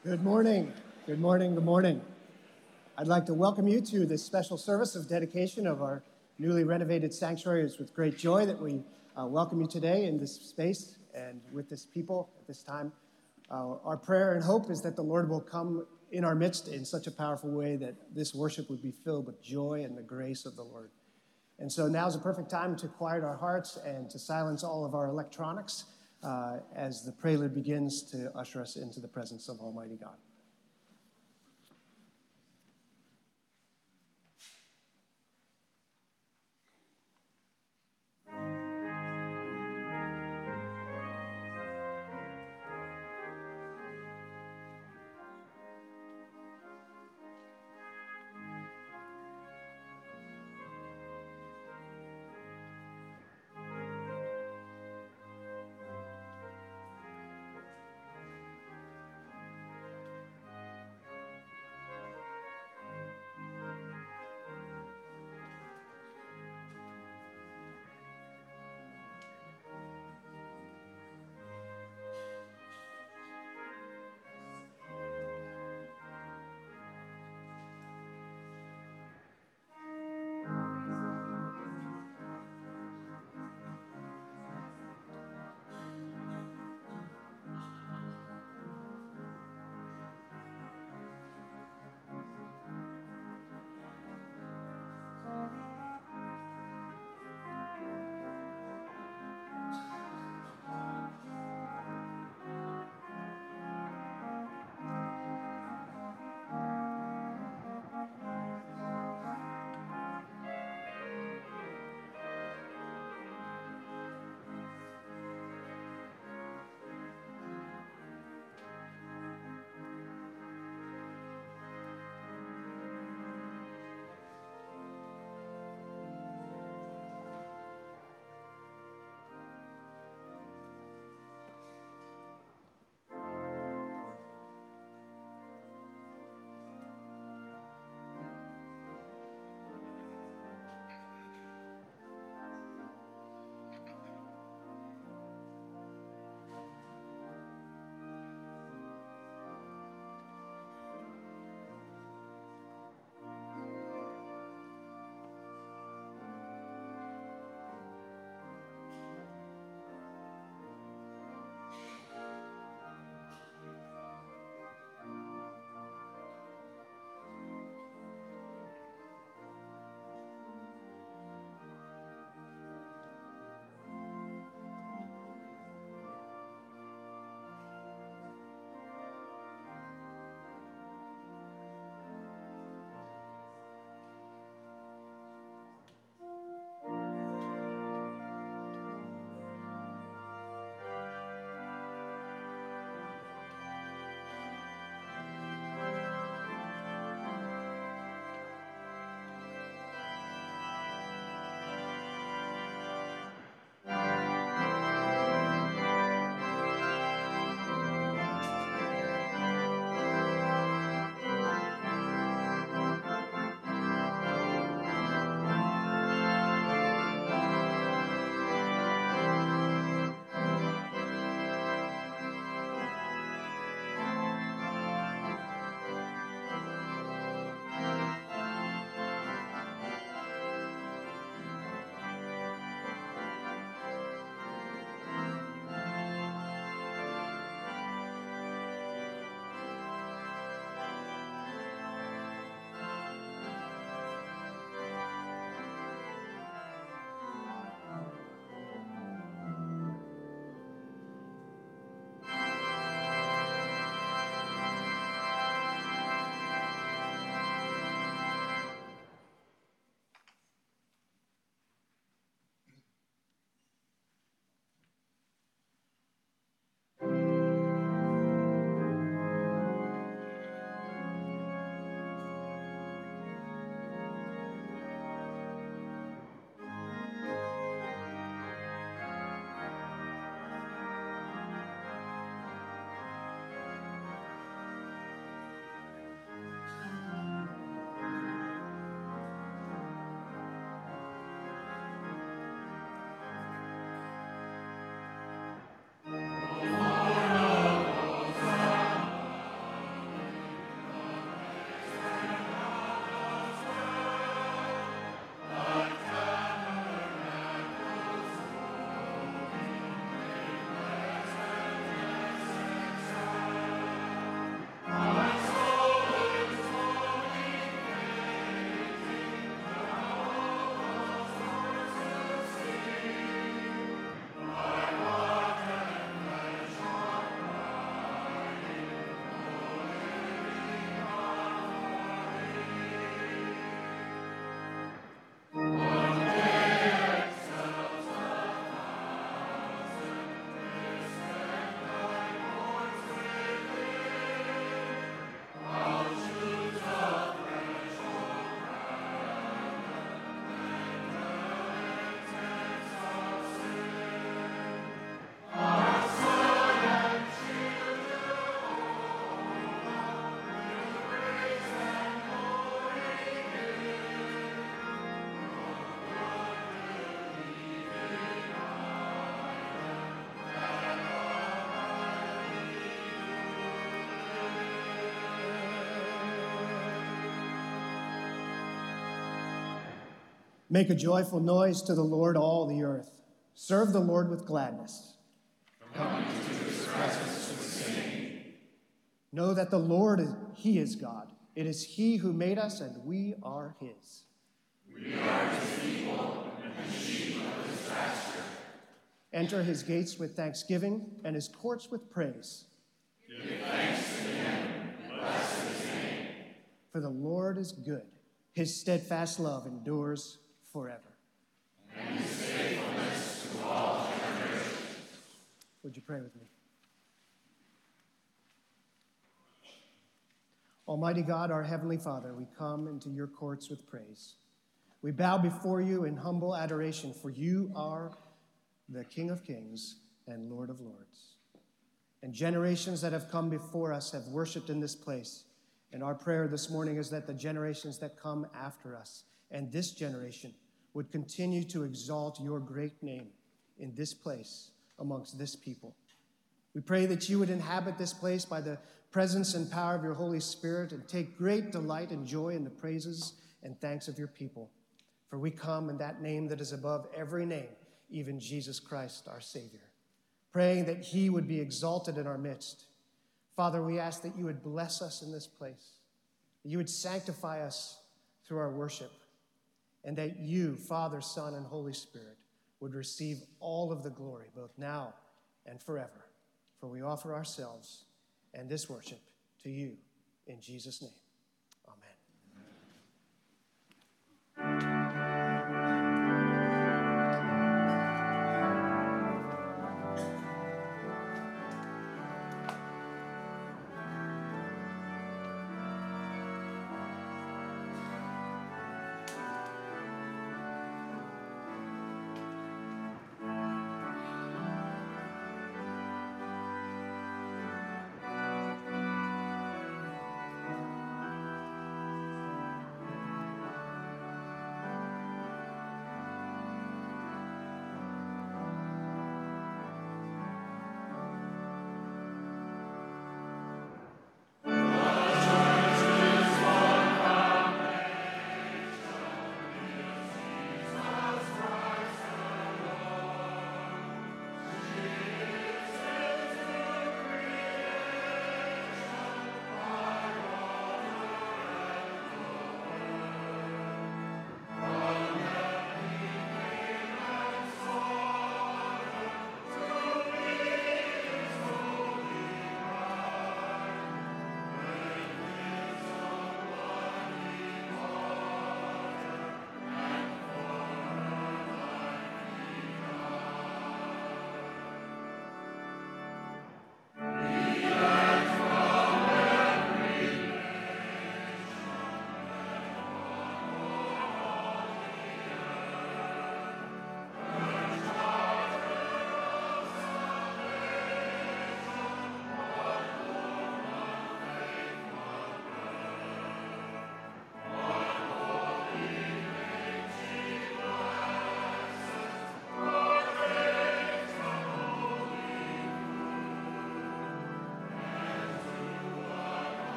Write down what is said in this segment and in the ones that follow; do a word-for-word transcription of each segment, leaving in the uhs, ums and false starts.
Good morning. Good morning. Good morning. I'd like to welcome you to this special service of dedication of our newly renovated sanctuary. It's with great joy that we uh, welcome you today in this space and with this people at this time. Uh, our prayer and hope is that the Lord will come in our midst in such a powerful way that this worship would be filled with joy and the grace of the Lord. And so now is a perfect time to quiet our hearts and to silence all of our electronics uh, as the prelude begins to usher us into the presence of Almighty God. Make a joyful noise to the Lord, all the earth. Serve the Lord with gladness. Come into his presence with singing. Know that the Lord, is, he is God. It is he who made us, and we are his. We are his people and the sheep of his pasture. Enter his gates with thanksgiving and his courts with praise. Give thanks to him and bless his name. For the Lord is good. His steadfast love endures forever. And his faithfulness to all generations. Would you pray with me? Almighty God, our Heavenly Father, we come into your courts with praise. We bow before you in humble adoration, for you are the King of Kings and Lord of Lords. And generations that have come before us have worshiped in this place. And our prayer this morning is that the generations that come after us and this generation would continue to exalt your great name in this place amongst this people. We pray that you would inhabit this place by the presence and power of your Holy Spirit and take great delight and joy in the praises and thanks of your people. For we come in that name that is above every name, even Jesus Christ, our Savior, praying that he would be exalted in our midst. Father, we ask that you would bless us in this place, that you would sanctify us through our worship, and that you, Father, Son, and Holy Spirit, would receive all of the glory, both now and forever. For we offer ourselves and this worship to you in Jesus' name.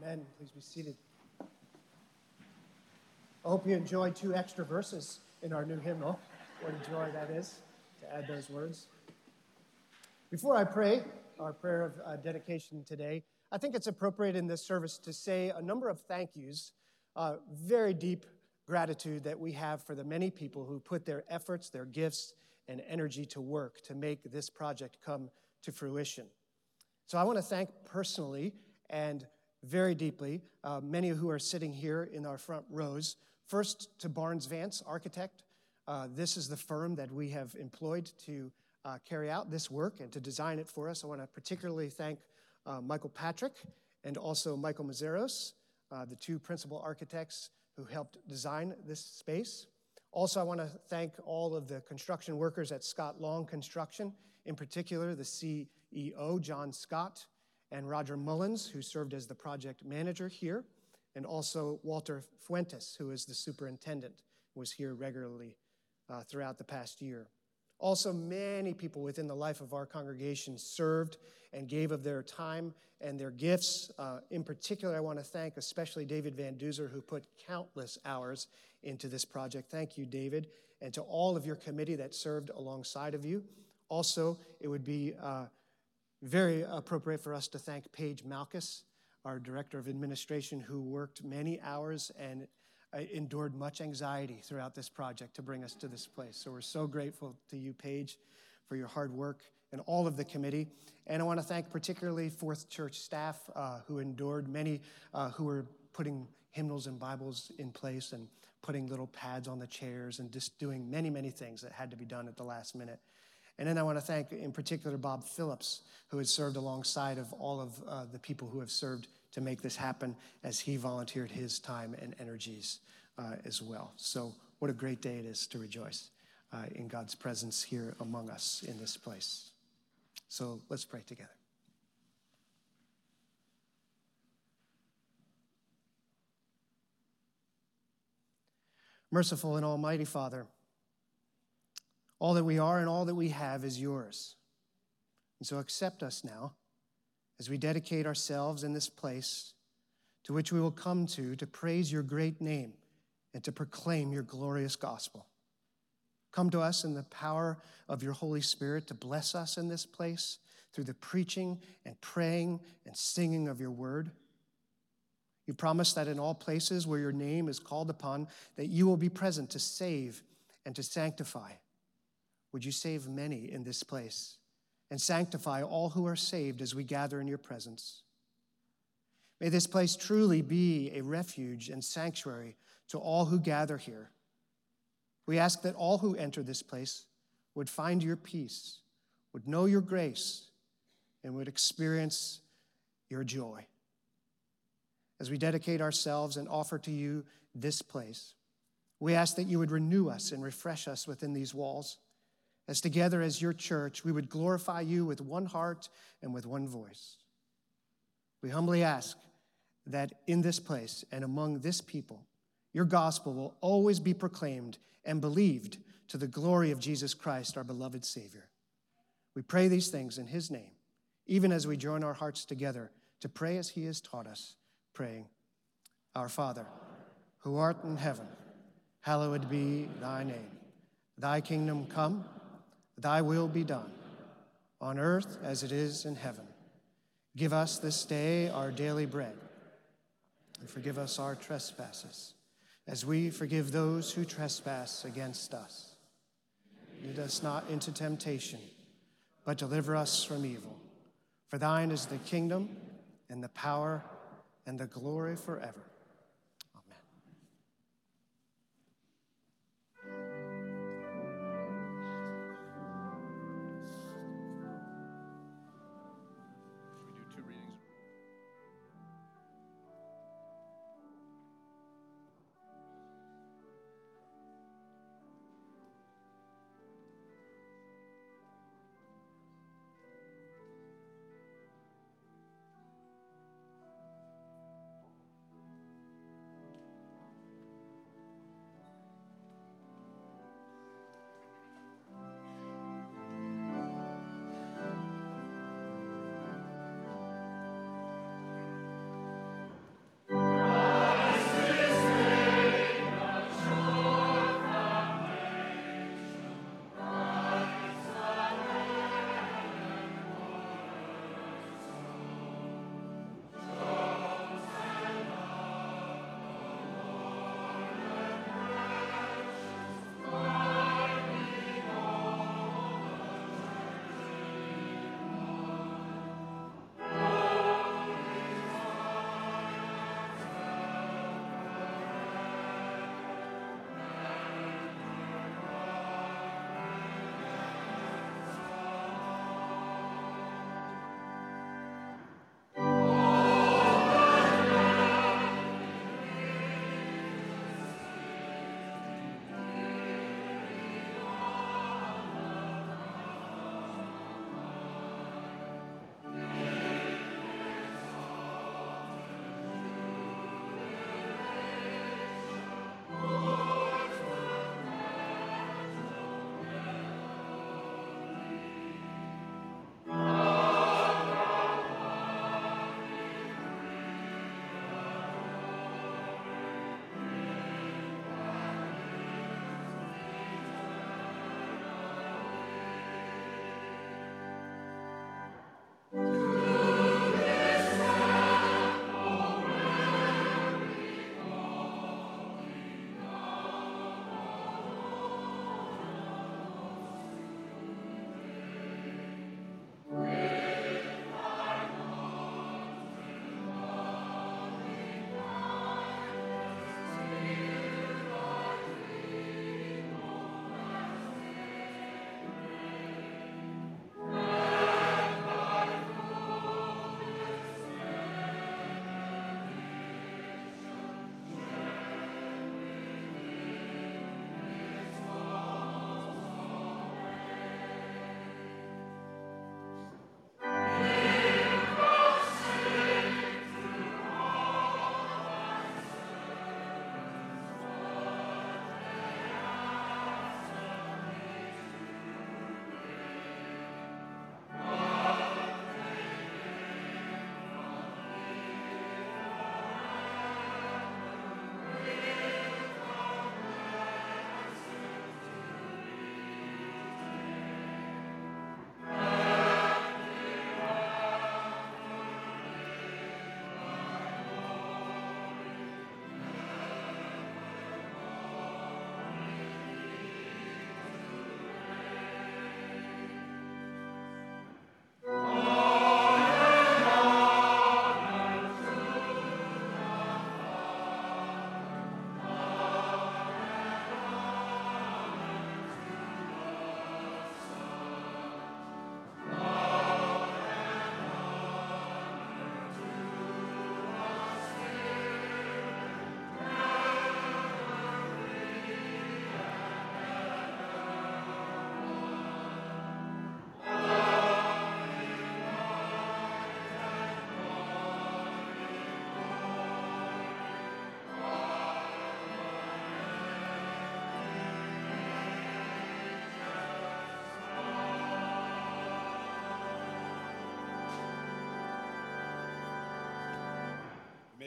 Amen. Please be seated. I hope you enjoyed two extra verses in our new hymnal. What a joy that is to add those words. Before I pray our prayer of uh, dedication today, I think it's appropriate in this service to say a number of thank yous, uh, very deep gratitude that we have for the many people who put their efforts, their gifts, and energy to work to make this project come to fruition. So I want to thank personally and very deeply uh, many who are sitting here in our front rows. First, to Barnes Vance Architect. Uh, this is the firm that we have employed to uh, carry out this work and to design it for us. I want to particularly thank uh, Michael Patrick and also Michael Mazeros, uh, the two principal architects who helped design this space. Also, I want to thank all of the construction workers at Scott Long Construction, in particular the C E O, John Scott, and Roger Mullins, who served as the project manager here, and also Walter Fuentes, who is the superintendent, was here regularly uh, throughout the past year. Also, many people within the life of our congregation served and gave of their time and their gifts. Uh, in particular, I want to thank especially David Van Duzer, who put countless hours into this project. Thank you, David, and to all of your committee that served alongside of you. Also, it would be uh, very appropriate for us to thank Paige Malkus, our Director of Administration, who worked many hours and uh, endured much anxiety throughout this project to bring us to this place. So we're so grateful to you, Paige, for your hard work and all of the committee. And I want to thank particularly Fourth Church staff uh, who endured, many uh, who were putting hymnals and Bibles in place and putting little pads on the chairs and just doing many, many things that had to be done at the last minute. And then I want to thank, in particular, Bob Phillips, who has served alongside of all of uh, the people who have served to make this happen as he volunteered his time and energies uh, as well. So what a great day it is to rejoice uh, in God's presence here among us in this place. So let's pray together. Merciful and almighty Father, all that we are and all that we have is yours. And so accept us now as we dedicate ourselves in this place to which we will come to to praise your great name and to proclaim your glorious gospel. Come to us in the power of your Holy Spirit to bless us in this place through the preaching and praying and singing of your word. You promise that in all places where your name is called upon, that you will be present to save and to sanctify. Would you save many in this place and sanctify all who are saved as we gather in your presence? May this place truly be a refuge and sanctuary to all who gather here. We ask that all who enter this place would find your peace, would know your grace, and would experience your joy. As we dedicate ourselves and offer to you this place, we ask that you would renew us and refresh us within these walls, as together as your church, we would glorify you with one heart and with one voice. We humbly ask that in this place and among this people, your gospel will always be proclaimed and believed to the glory of Jesus Christ, our beloved Savior. We pray these things in his name, even as we join our hearts together to pray as he has taught us, praying, Our Father, who art in heaven, hallowed be thy name. Thy kingdom come, thy will be done, on earth as it is in heaven. Give us this day our daily bread, and forgive us our trespasses, as we forgive those who trespass against us. Lead us not into temptation, but deliver us from evil. For thine is the kingdom, and the power, and the glory forever.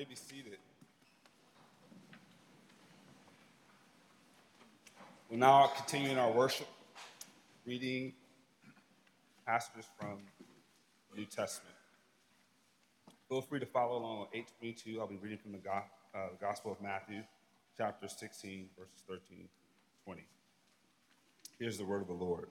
may be seated. We're now continuing our worship, reading passages from the New Testament. Feel free to follow along on eight twenty-two. I'll be reading from the, Go- uh, the Gospel of Matthew, chapter sixteen, verses thirteen to twenty. Here's the word of the Lord.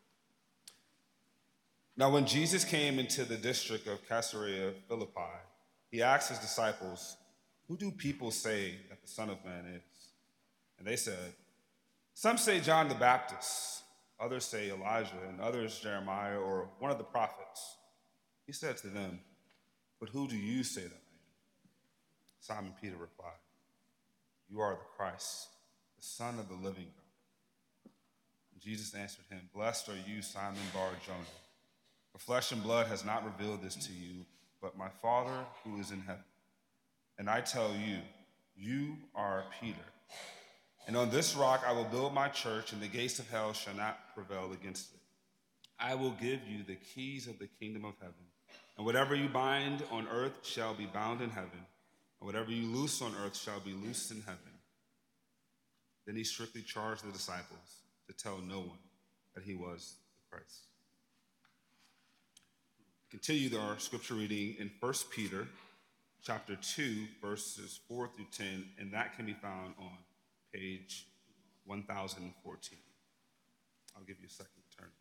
Now, when Jesus came into the district of Caesarea Philippi, he asked his disciples, "Who do people say that the Son of Man is?" And they said, "Some say John the Baptist, others say Elijah, and others Jeremiah or one of the prophets." He said to them, "But who do you say that I am?" Simon Peter replied, "You are the Christ, the Son of the living God." And Jesus answered him, "Blessed are you, Simon Bar-Jonah, for flesh and blood has not revealed this to you, but my Father who is in heaven. And I tell you, you are Peter. And on this rock I will build my church, and the gates of hell shall not prevail against it. I will give you the keys of the kingdom of heaven. And whatever you bind on earth shall be bound in heaven, and whatever you loose on earth shall be loosed in heaven." Then he strictly charged the disciples to tell no one that he was the Christ. Continue our scripture reading in First Peter chapter two, verses four through ten, and that can be found on page one thousand fourteen. I'll give you a second to turn.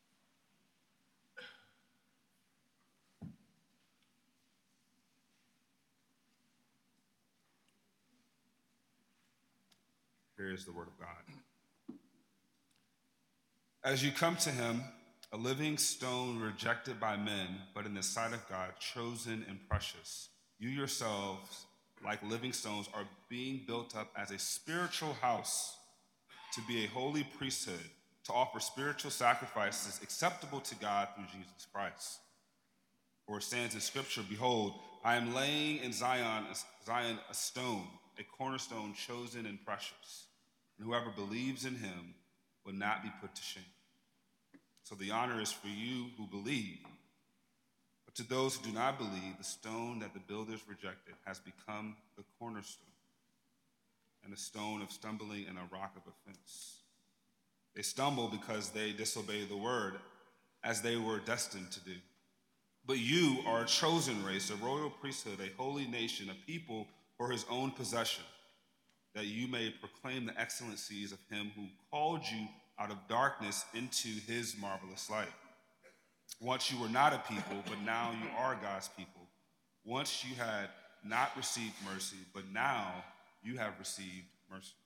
Here is the word of God. "As you come to him, a living stone rejected by men, but in the sight of God, chosen and precious, you yourselves, like living stones, are being built up as a spiritual house to be a holy priesthood, to offer spiritual sacrifices acceptable to God through Jesus Christ. For it stands in Scripture, 'Behold, I am laying in Zion, Zion a stone, a cornerstone chosen and precious, and whoever believes in him will not be put to shame.' So the honor is for you who believe. But to those who do not believe, the stone that the builders rejected has become the cornerstone, and a stone of stumbling and a rock of offense. They stumble because they disobey the word, as they were destined to do. But you are a chosen race, a royal priesthood, a holy nation, a people for his own possession, that you may proclaim the excellencies of him who called you out of darkness into his marvelous light. Once you were not a people, but now you are God's people. Once you had not received mercy, but now you have received mercy."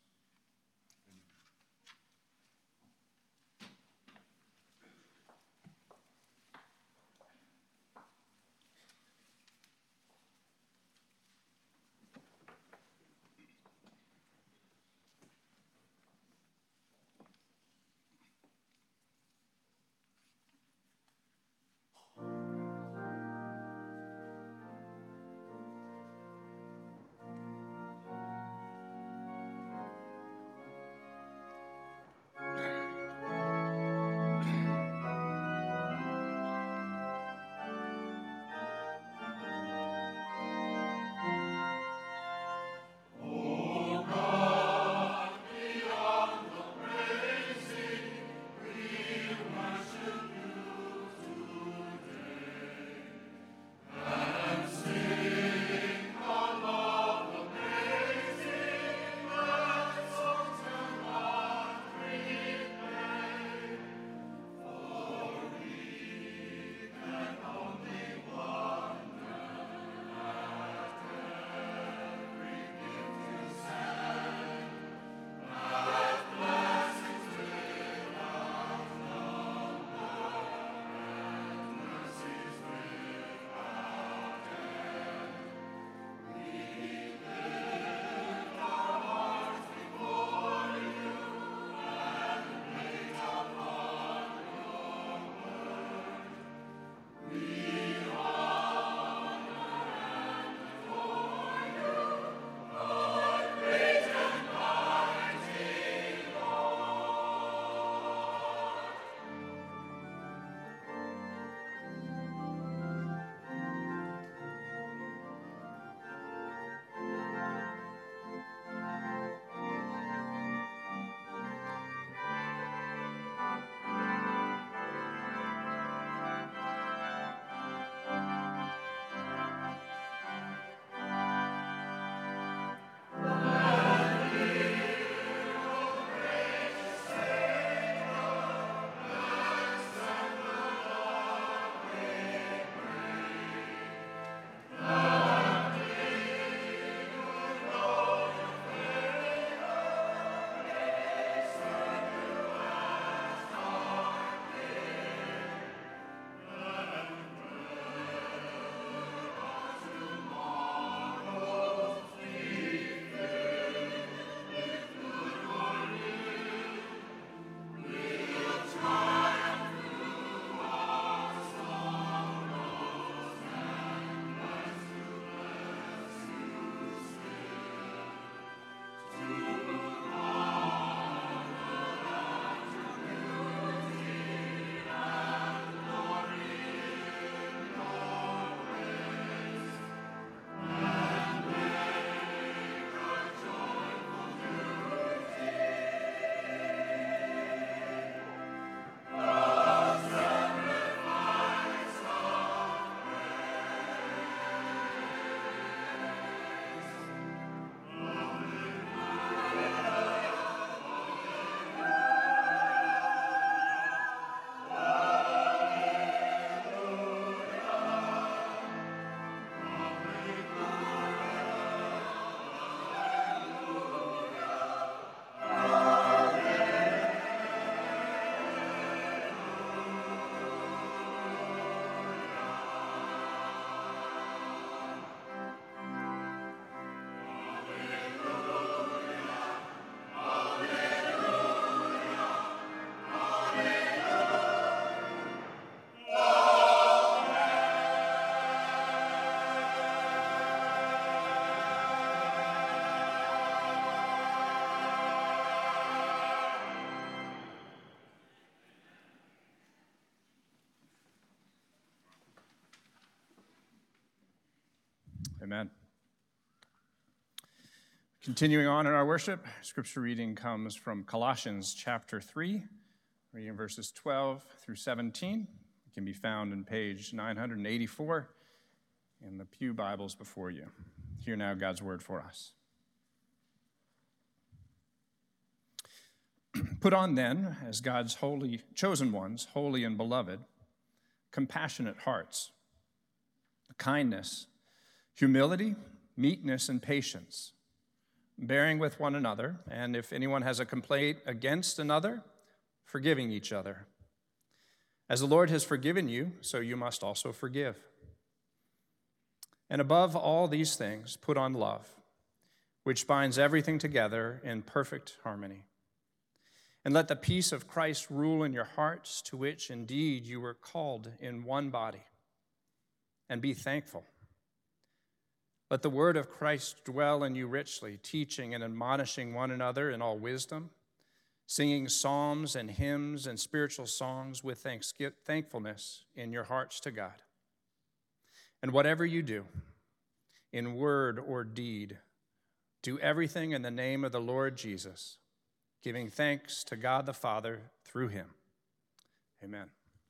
Amen. Continuing on in our worship, scripture reading comes from Colossians chapter three, reading verses twelve through seventeen. It can be found on page nine eighty-four in the pew Bibles before you. Hear now God's word for us. Put on then, as God's holy chosen ones, holy and beloved, compassionate hearts, kindness, humility, meekness, and patience, bearing with one another, and if anyone has a complaint against another, forgiving each other. As the Lord has forgiven you, so you must also forgive. And above all these things, put on love, which binds everything together in perfect harmony. And let the peace of Christ rule in your hearts, to which indeed you were called in one body, and be thankful. Let the word of Christ dwell in you richly, teaching and admonishing one another in all wisdom, singing psalms and hymns and spiritual songs with thankfulness in your hearts to God. And whatever you do, in word or deed, do everything in the name of the Lord Jesus, giving thanks to God the Father through him. Amen.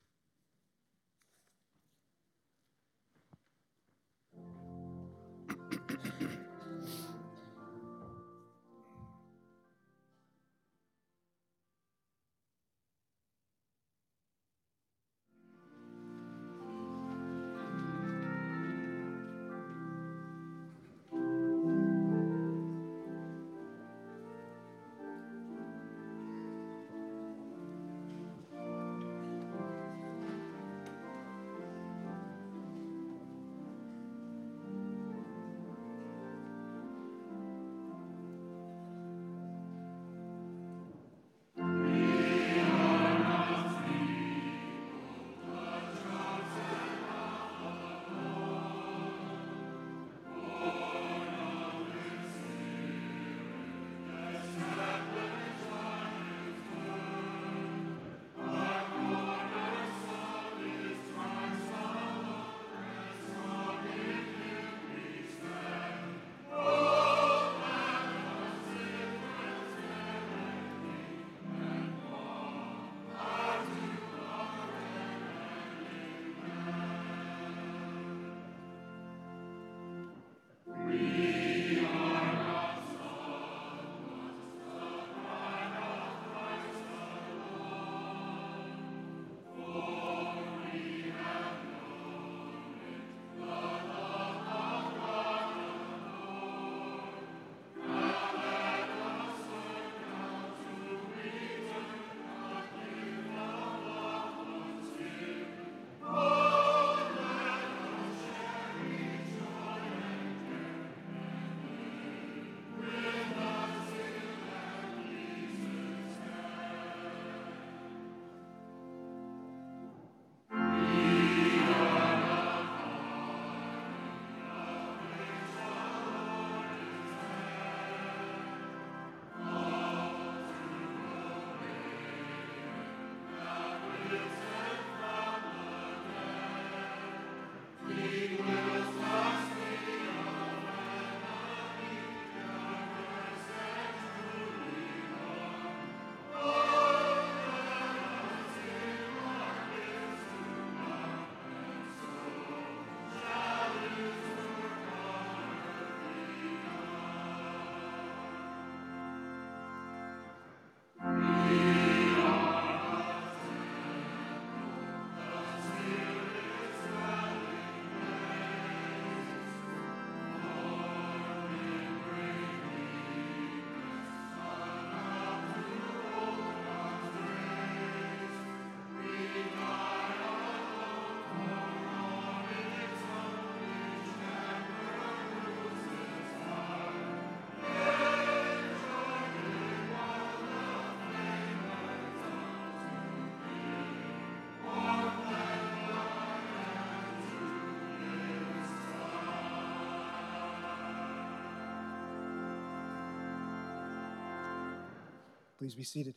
Please be seated.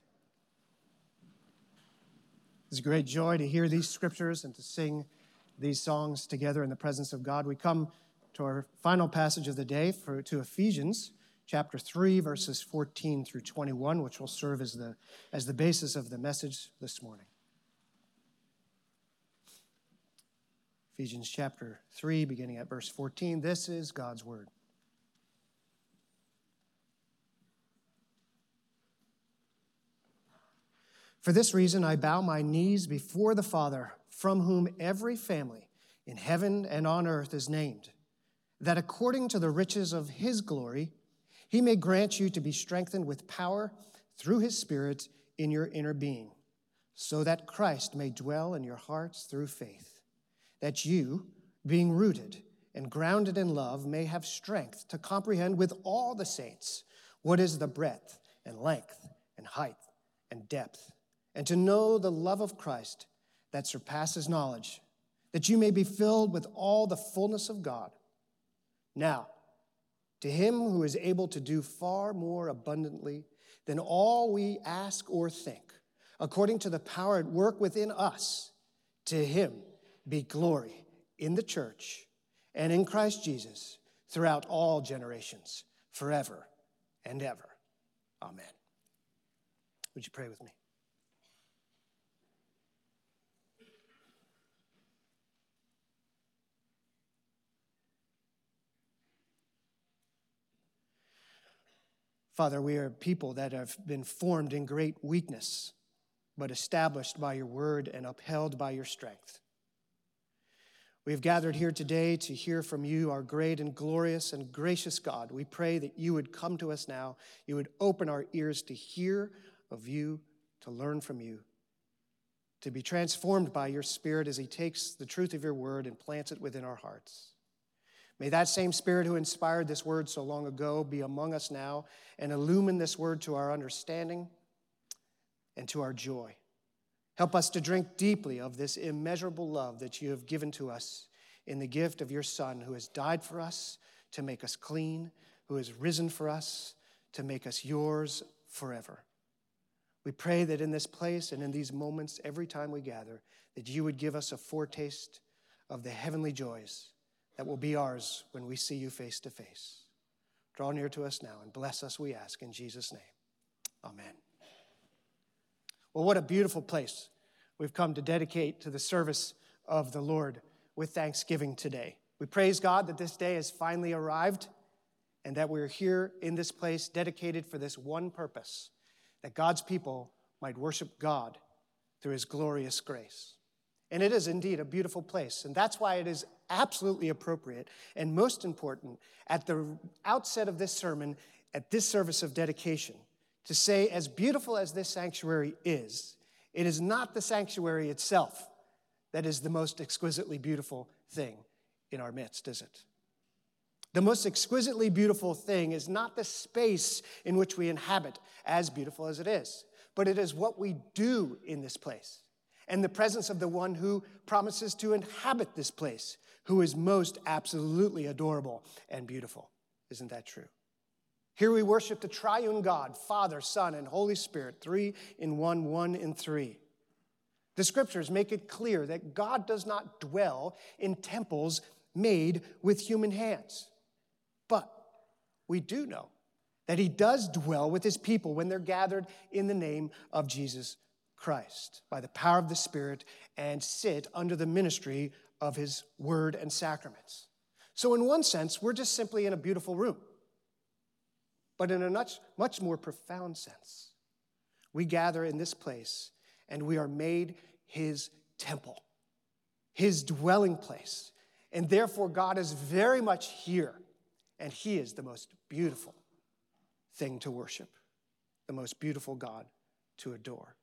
It's a great joy to hear these scriptures and to sing these songs together in the presence of God. We come to our final passage of the day, for, to Ephesians chapter three, verses fourteen through twenty-one, which will serve as the, as the basis of the message this morning. Ephesians chapter three, beginning at verse fourteen. This is God's word. For this reason I bow my knees before the Father, from whom every family in heaven and on earth is named, that according to the riches of his glory, he may grant you to be strengthened with power through his Spirit in your inner being, so that Christ may dwell in your hearts through faith, that you, being rooted and grounded in love, may have strength to comprehend with all the saints what is the breadth and length and height and depth, and to know the love of Christ that surpasses knowledge, that you may be filled with all the fullness of God. Now, to him who is able to do far more abundantly than all we ask or think, according to the power at work within us, to him be glory in the church and in Christ Jesus throughout all generations, forever and ever. Amen. Would you pray with me? Father, we are people that have been formed in great weakness, but established by your word and upheld by your strength. We have gathered here today to hear from you, our great and glorious and gracious God. We pray that you would come to us now. You would open our ears to hear of you, to learn from you, to be transformed by your Spirit as he takes the truth of your word and plants it within our hearts. May that same Spirit who inspired this word so long ago be among us now and illumine this word to our understanding and to our joy. Help us to drink deeply of this immeasurable love that you have given to us in the gift of your Son, who has died for us to make us clean, who has risen for us to make us yours forever. We pray that in this place and in these moments, every time we gather, that you would give us a foretaste of the heavenly joys that will be ours when we see you face to face. Draw near to us now and bless us, we ask, in Jesus' name. Amen. Well, what a beautiful place we've come to dedicate to the service of the Lord with thanksgiving today. We praise God that this day has finally arrived and that we're here in this place dedicated for this one purpose, that God's people might worship God through his glorious grace. And it is indeed a beautiful place. And that's why it is absolutely appropriate and most important at the outset of this sermon, at this service of dedication, to say, as beautiful as this sanctuary is, it is not the sanctuary itself that is the most exquisitely beautiful thing in our midst, is it? The most exquisitely beautiful thing is not the space in which we inhabit, as beautiful as it is, but it is what we do in this place, and the presence of the one who promises to inhabit this place, who is most absolutely adorable and beautiful. Isn't that true? Here we worship the triune God, Father, Son, and Holy Spirit, three in one, one in three. The scriptures make it clear that God does not dwell in temples made with human hands. But we do know that he does dwell with his people when they're gathered in the name of Jesus Christ by the power of the Spirit and sit under the ministry of his word and sacraments. So in one sense, we're just simply in a beautiful room. But in a much, much more profound sense, we gather in this place and we are made his temple, his dwelling place. And therefore, God is very much here, and he is the most beautiful thing to worship, the most beautiful God to adore.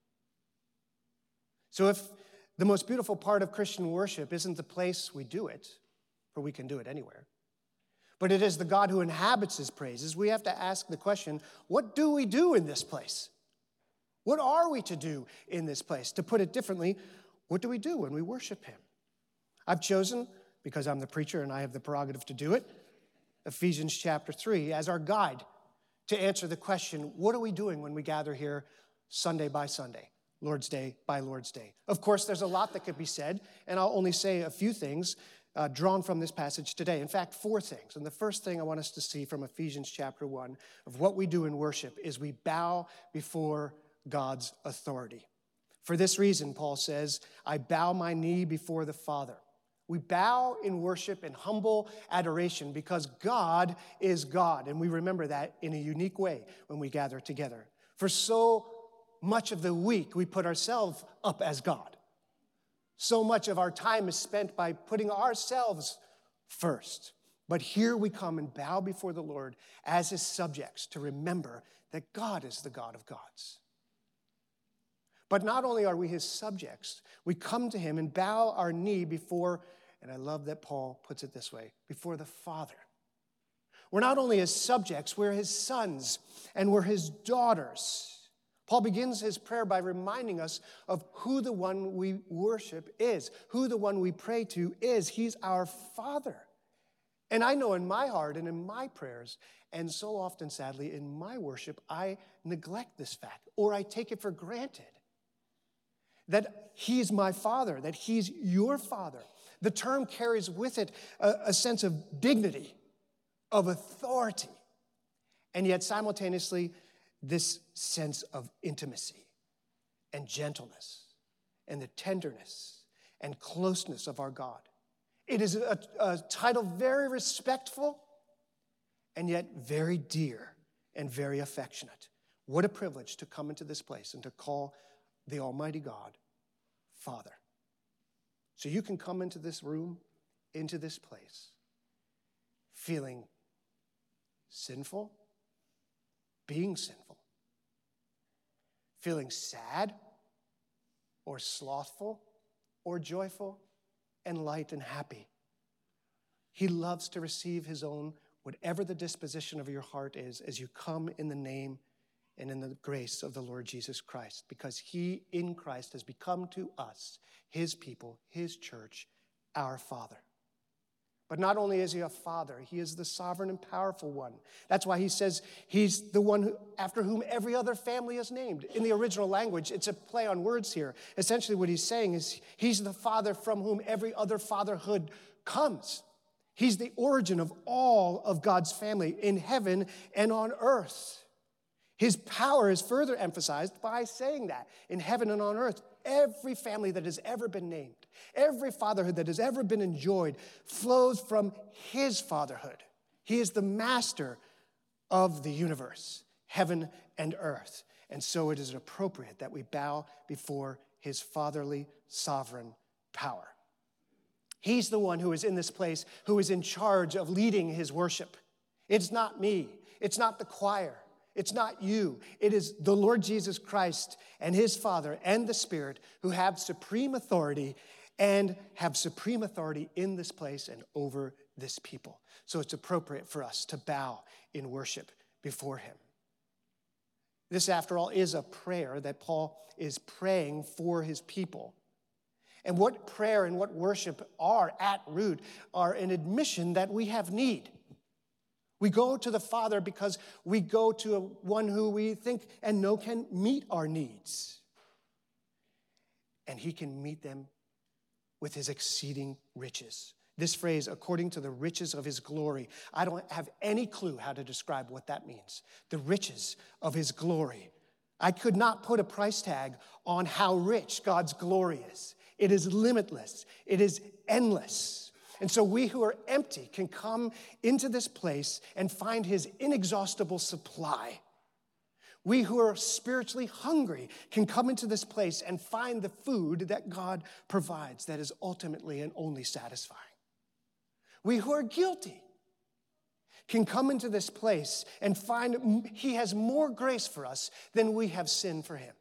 So if the most beautiful part of Christian worship isn't the place we do it, for we can do it anywhere, but it is the God who inhabits his praises, we have to ask the question, what do we do in this place? What are we to do in this place? To put it differently, what do we do when we worship him? I've chosen, because I'm the preacher and I have the prerogative to do it, Ephesians chapter three as our guide to answer the question, what are we doing when we gather here Sunday by Sunday, Lord's Day by Lord's Day? Of course, there's a lot that could be said, and I'll only say a few things uh, drawn from this passage today. In fact, four things. And the first thing I want us to see from Ephesians chapter one of what we do in worship is we bow before God's authority. For this reason, Paul says, I bow my knee before the Father. We bow in worship and humble adoration because God is God. And we remember that in a unique way when we gather together. For so much of the week, we put ourselves up as God. So much of our time is spent by putting ourselves first. But here we come and bow before the Lord as his subjects to remember that God is the God of gods. But not only are we his subjects, we come to him and bow our knee before, and I love that Paul puts it this way, before the Father. We're not only his subjects, we're his sons and we're his daughters. Paul begins his prayer by reminding us of who the one we worship is, who the one we pray to is. He's our Father. And I know in my heart and in my prayers, and so often, sadly, in my worship, I neglect this fact, or I take it for granted, that he's my Father, that he's your Father. The term carries with it a, a sense of dignity, of authority, and yet simultaneously, this sense of intimacy and gentleness and the tenderness and closeness of our God. It is a, a title very respectful and yet very dear and very affectionate. What a privilege to come into this place and to call the Almighty God Father. So you can come into this room, into this place, feeling sinful, being sinful, feeling sad or slothful or joyful and light and happy. He loves to receive his own, whatever the disposition of your heart is, as you come in the name and in the grace of the Lord Jesus Christ, because he in Christ has become to us, his people, his church, our Father. But not only is he a Father, he is the sovereign and powerful one. That's why he says he's the one who, after whom every other family is named. In the original language, it's a play on words here. Essentially what he's saying is he's the Father from whom every other fatherhood comes. He's the origin of all of God's family in heaven and on earth. His power is further emphasized by saying that in heaven and on earth, every family that has ever been named, every fatherhood that has ever been enjoyed flows from his fatherhood. He is the master of the universe, heaven and earth. And so it is appropriate that we bow before his fatherly, sovereign power. He's the one who is in this place, who is in charge of leading his worship. It's not me. It's not the choir. It's not you. It is the Lord Jesus Christ and his Father and the Spirit who have supreme authority and have supreme authority in this place and over this people. So it's appropriate for us to bow in worship before him. This, after all, is a prayer that Paul is praying for his people. And what prayer and what worship are at root are an admission that we have need. We go to the Father because we go to a one who we think and know can meet our needs. And he can meet them with his exceeding riches. This phrase, according to the riches of his glory, I don't have any clue how to describe what that means. The riches of his glory. I could not put a price tag on how rich God's glory is. It is limitless. It is endless. And so we who are empty can come into this place and find his inexhaustible supply. We who are spiritually hungry can come into this place and find the food that God provides that is ultimately and only satisfying. We who are guilty can come into this place and find he has more grace for us than we have sin for him.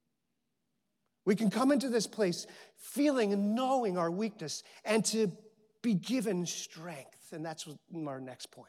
We can come into this place feeling and knowing our weakness and to be given strength. And that's our next point.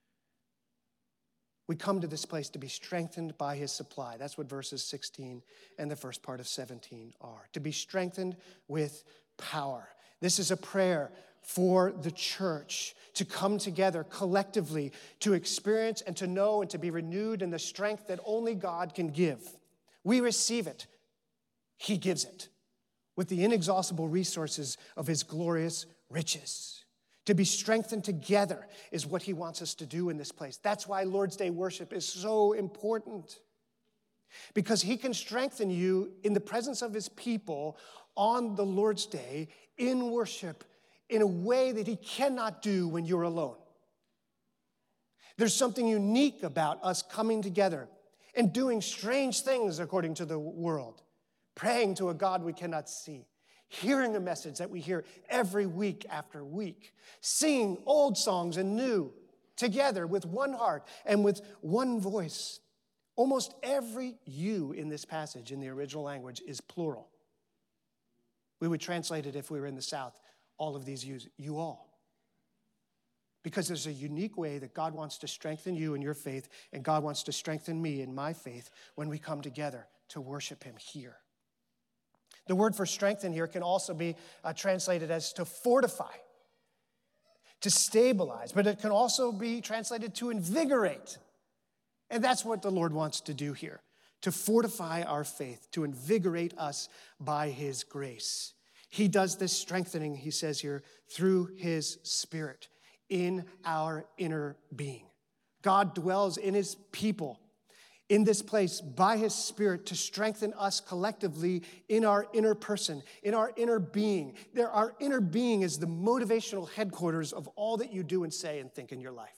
We come to this place to be strengthened by his supply. That's what verses sixteen and the first part of seventeen are. To be strengthened with power. This is a prayer for the church to come together collectively to experience and to know and to be renewed in the strength that only God can give. We receive it. He gives it with the inexhaustible resources of his glorious riches. To be strengthened together is what he wants us to do in this place. That's why Lord's Day worship is so important. Because he can strengthen you in the presence of his people on the Lord's Day in worship in a way that he cannot do when you're alone. There's something unique about us coming together and doing strange things according to the world, praying to a God we cannot see, hearing a message that we hear every week after week, singing old songs and new together with one heart and with one voice. Almost every you in this passage in the original language is plural. We would translate it if we were in the South, all of these yous, you all. Because there's a unique way that God wants to strengthen you in your faith, and God wants to strengthen me in my faith when we come together to worship him here. The word for strengthen here can also be uh, translated as to fortify, to stabilize, but it can also be translated to invigorate. And that's what the Lord wants to do here, to fortify our faith, to invigorate us by his grace. He does this strengthening, he says here, through his Spirit in our inner being. God dwells in his people in this place by his Spirit to strengthen us collectively in our inner person, in our inner being. There, our inner being is the motivational headquarters of all that you do and say and think in your life.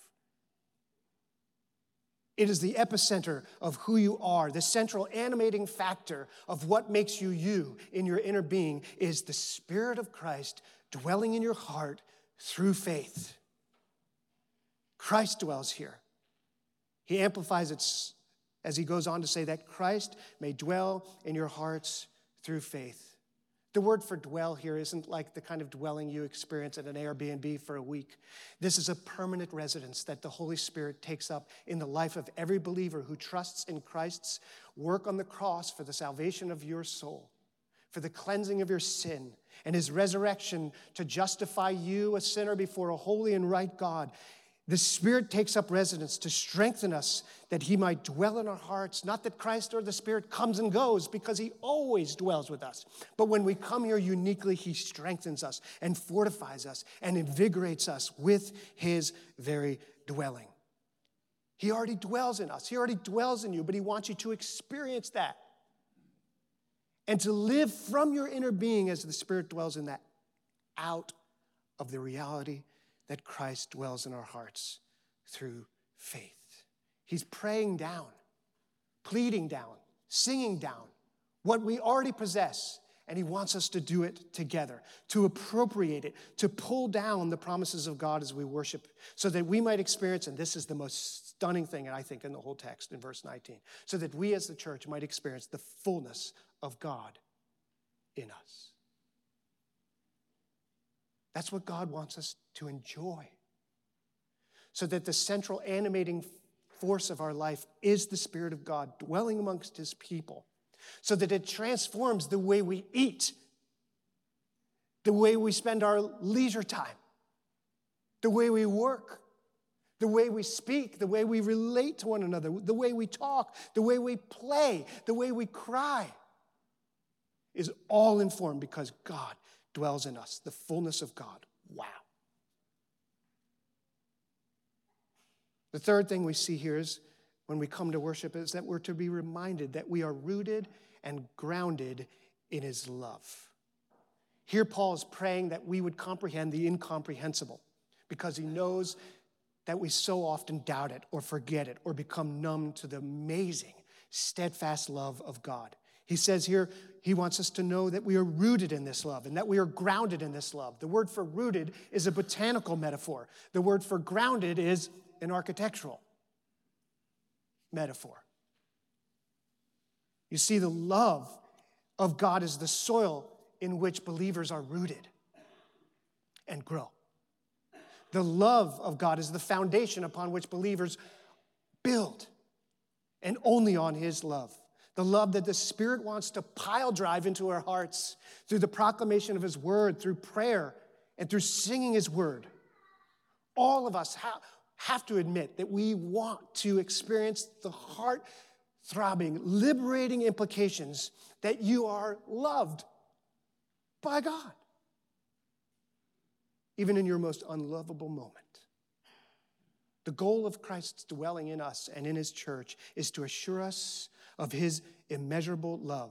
It is the epicenter of who you are. The central animating factor of what makes you you in your inner being is the Spirit of Christ dwelling in your heart through faith. Christ dwells here. He amplifies it as he goes on to say that Christ may dwell in your hearts through faith. The word for dwell here isn't like the kind of dwelling you experience at an Airbnb for a week. This is a permanent residence that the Holy Spirit takes up in the life of every believer who trusts in Christ's work on the cross for the salvation of your soul, for the cleansing of your sin, and his resurrection to justify you, a sinner, before a holy and right God. The Spirit takes up residence to strengthen us that he might dwell in our hearts. Not that Christ or the Spirit comes and goes, because he always dwells with us. But when we come here uniquely, he strengthens us and fortifies us and invigorates us with his very dwelling. He already dwells in us. He already dwells in you, but he wants you to experience that and to live from your inner being as the Spirit dwells in that, out of the reality that Christ dwells in our hearts through faith. He's praying down, pleading down, singing down what we already possess, and he wants us to do it together, to appropriate it, to pull down the promises of God as we worship, so that we might experience, and this is the most stunning thing, I think, in the whole text in verse nineteen, so that we as the church might experience the fullness of God in us. That's what God wants us to enjoy. So that the central animating force of our life is the Spirit of God dwelling amongst his people. So that it transforms the way we eat, the way we spend our leisure time, the way we work, the way we speak, the way we relate to one another, the way we talk, the way we play, the way we cry, is all informed because God dwells in us, the fullness of God. Wow. The third thing we see here is when we come to worship is that we're to be reminded that we are rooted and grounded in his love. Here Paul is praying that we would comprehend the incomprehensible because he knows that we so often doubt it or forget it or become numb to the amazing, steadfast love of God. He says here, he wants us to know that we are rooted in this love and that we are grounded in this love. The word for rooted is a botanical metaphor. The word for grounded is an architectural metaphor. You see, the love of God is the soil in which believers are rooted and grow. The love of God is the foundation upon which believers build, and only on his love. The love that the Spirit wants to pile drive into our hearts through the proclamation of his word, through prayer, and through singing his word. All of us ha- have to admit that we want to experience the heart-throbbing, liberating implications that you are loved by God. even in your most unlovable moment. The goal of Christ's dwelling in us and in his church is to assure us of his immeasurable love.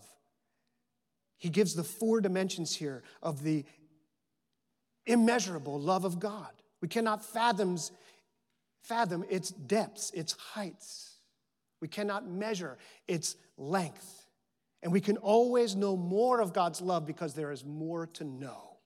He gives the four dimensions here of the immeasurable love of God. We cannot fathom, fathom its depths, its heights. We cannot measure its length. And we can always know more of God's love because there is more to know.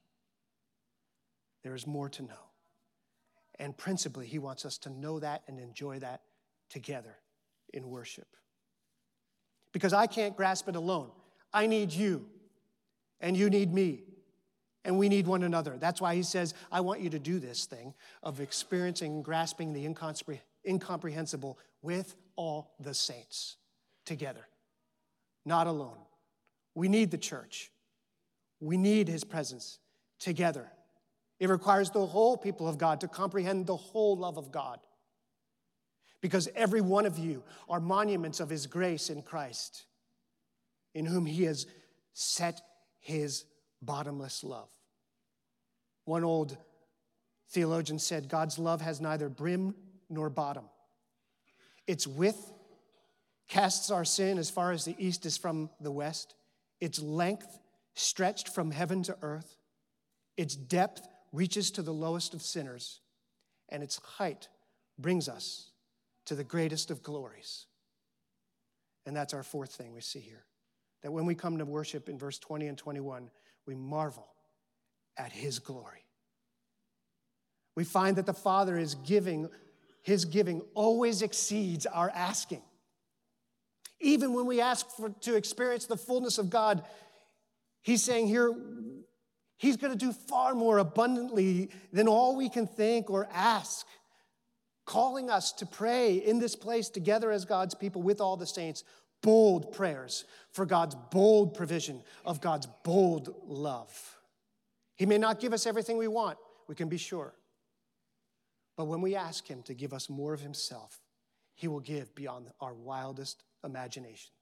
There is more to know. And principally, he wants us to know that and enjoy that together in worship. Because I can't grasp it alone. I need you, and you need me, and we need one another. That's why he says, I want you to do this thing of experiencing and grasping the incompre- incomprehensible with all the saints together, not alone. We need the church. We need his presence together. It requires the whole people of God to comprehend the whole love of God. Because every one of you are monuments of his grace in Christ, in whom he has set his bottomless love. One old theologian said, God's love has neither brim nor bottom. Its width casts our sin as far as the east is from the west. Its length stretched from heaven to earth. Its depth reaches to the lowest of sinners, and its height brings us to the greatest of glories. And that's our fourth thing we see here. That when we come to worship in verse twenty and twenty-one, we marvel at his glory. We find that the Father is giving, his giving always exceeds our asking. Even when we ask for, to experience the fullness of God, he's saying here, he's going to do far more abundantly than all we can think or ask, calling us to pray in this place together as God's people with all the saints, bold prayers for God's bold provision of God's bold love. He may not give us everything we want, we can be sure. But when we ask him to give us more of himself, he will give beyond our wildest imaginations.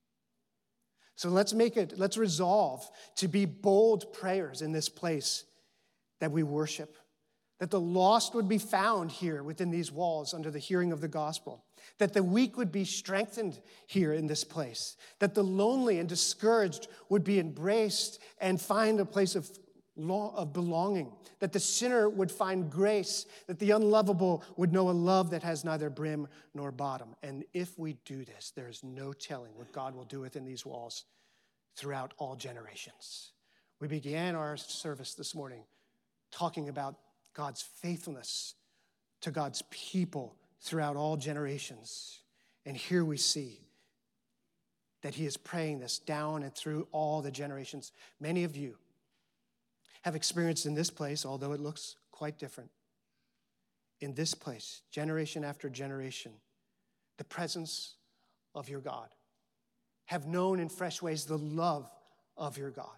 So let's make it, let's resolve to be bold prayers in this place that we worship. That the lost would be found here within these walls under the hearing of the gospel. That the weak would be strengthened here in this place. That the lonely and discouraged would be embraced and find a place of, of belonging. That the sinner would find grace. That the unlovable would know a love that has neither brim nor bottom. And if we do this, there is no telling what God will do within these walls throughout all generations. We began our service this morning talking about God's faithfulness to God's people throughout all generations. And here we see that he is praying this down and through all the generations. Many of you have experienced in this place, although it looks quite different, in this place, generation after generation, the presence of your God. Have known in fresh ways the love of your God.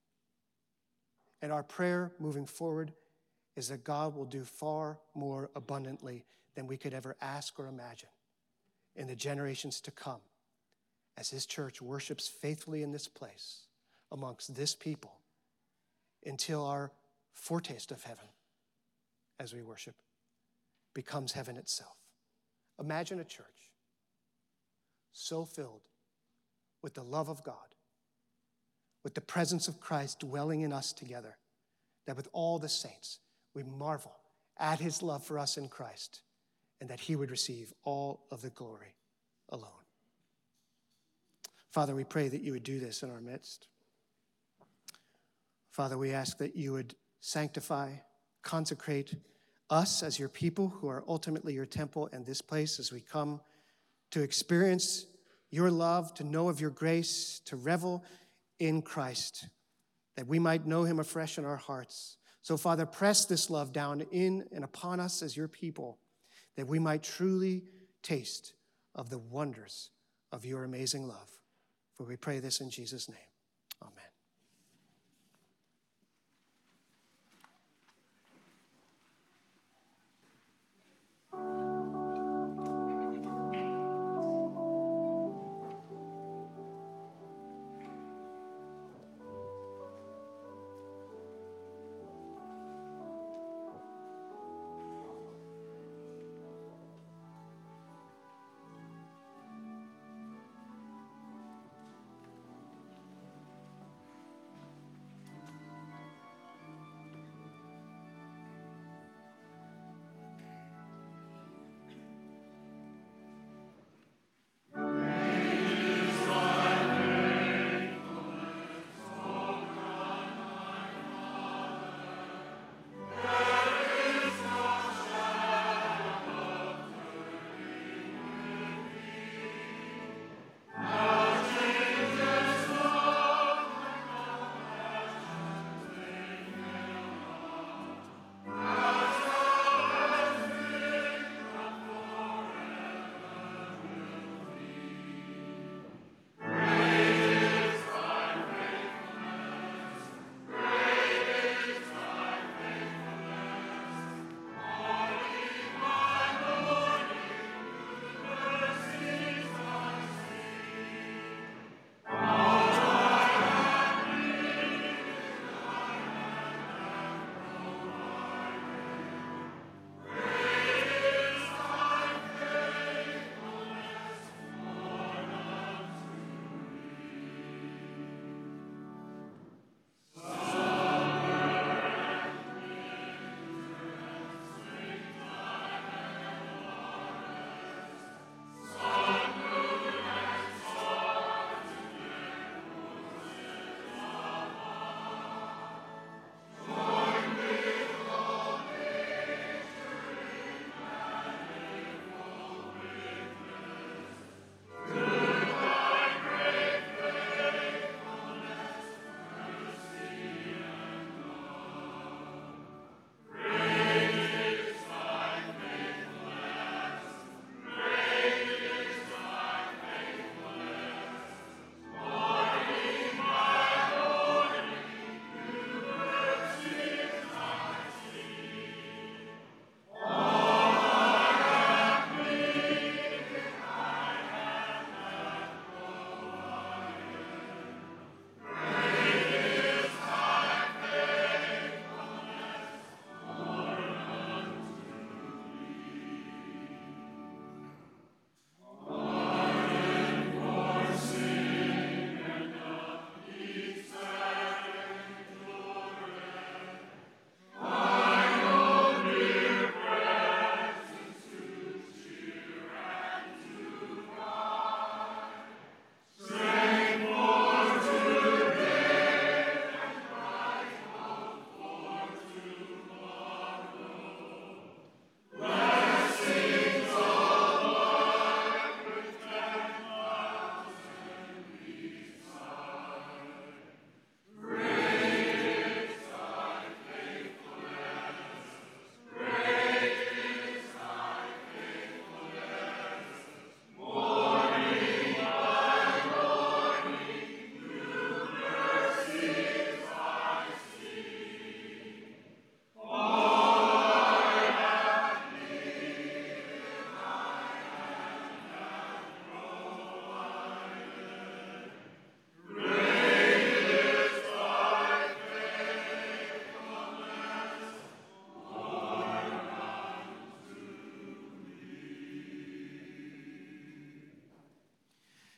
And our prayer moving forward is that God will do far more abundantly than we could ever ask or imagine in the generations to come as his church worships faithfully in this place amongst this people until our foretaste of heaven as we worship becomes heaven itself. Imagine a church so filled with the love of God, with the presence of Christ dwelling in us together, that with all the saints, we marvel at his love for us in Christ, and that he would receive all of the glory alone. Father, we pray that you would do this in our midst. Father, we ask that you would sanctify, consecrate us as your people who are ultimately your temple and this place as we come to experience your love, to know of your grace, to revel in Christ, that we might know him afresh in our hearts. So, Father, press this love down in and upon us as your people, that we might truly taste of the wonders of your amazing love. For we pray this in Jesus' name. Amen.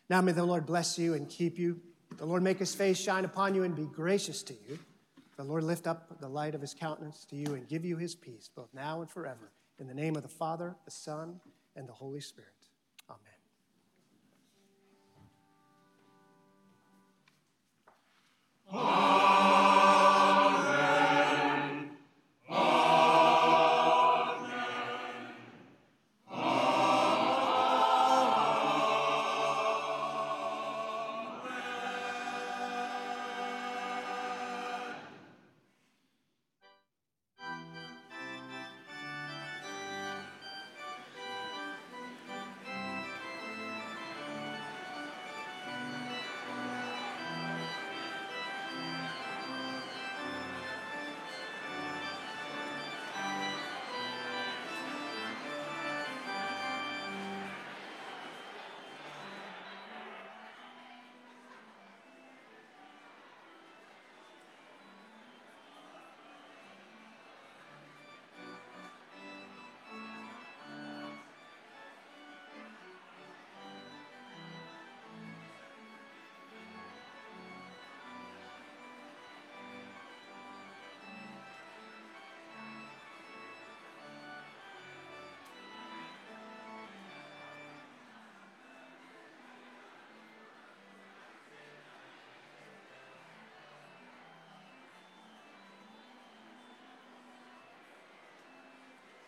Now may the Lord bless you and keep you. The Lord make his face shine upon you and be gracious to you. The Lord lift up the light of his countenance to you and give you his peace, both now and forever. In the name of the Father, the Son, and the Holy Spirit.